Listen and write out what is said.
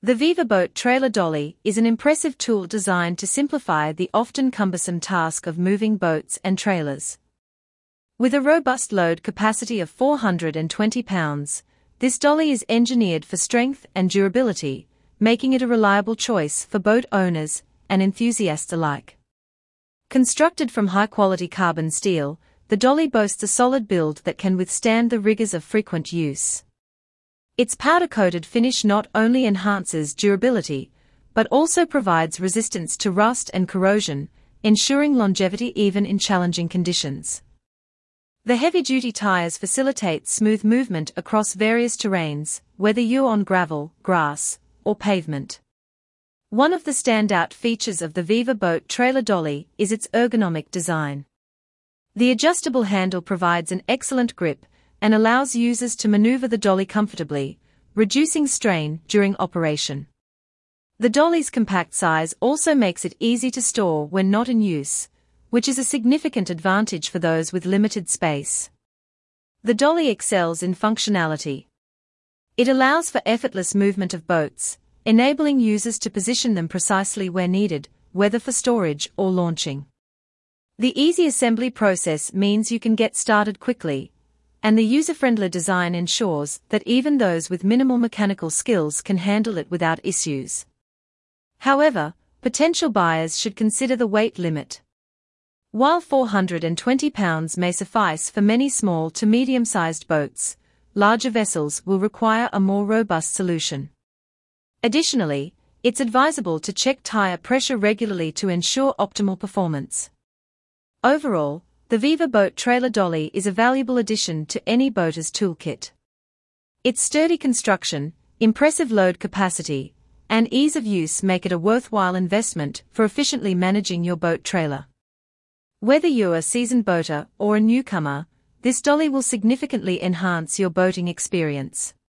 The Viva Boat Trailer Dolly is an impressive tool designed to simplify the often cumbersome task of moving boats and trailers. With a robust load capacity of 420 pounds, this dolly is engineered for strength and durability, making it a reliable choice for boat owners and enthusiasts alike. Constructed from high-quality carbon steel, the dolly boasts a solid build that can withstand the rigors of frequent use. Its powder-coated finish not only enhances durability, but also provides resistance to rust and corrosion, ensuring longevity even in challenging conditions. The heavy-duty tires facilitate smooth movement across various terrains, whether you're on gravel, grass, or pavement. One of the standout features of the Viva Boat Trailer Dolly is its ergonomic design. The adjustable handle provides an excellent grip and allows users to maneuver the dolly comfortably, reducing strain during operation. The dolly's compact size also makes it easy to store when not in use, which is a significant advantage for those with limited space. The dolly excels in functionality. It allows for effortless movement of boats, enabling users to position them precisely where needed, whether for storage or launching. The easy assembly process means you can get started quickly, and the user-friendly design ensures that even those with minimal mechanical skills can handle it without issues. However, potential buyers should consider the weight limit. While 420 pounds may suffice for many small to medium-sized boats, larger vessels will require a more robust solution. Additionally, it's advisable to check tire pressure regularly to ensure optimal performance. Overall, the Viva Boat Trailer Dolly is a valuable addition to any boater's toolkit. Its sturdy construction, impressive load capacity, and ease of use make it a worthwhile investment for efficiently managing your boat trailer. Whether you're a seasoned boater or a newcomer, this dolly will significantly enhance your boating experience.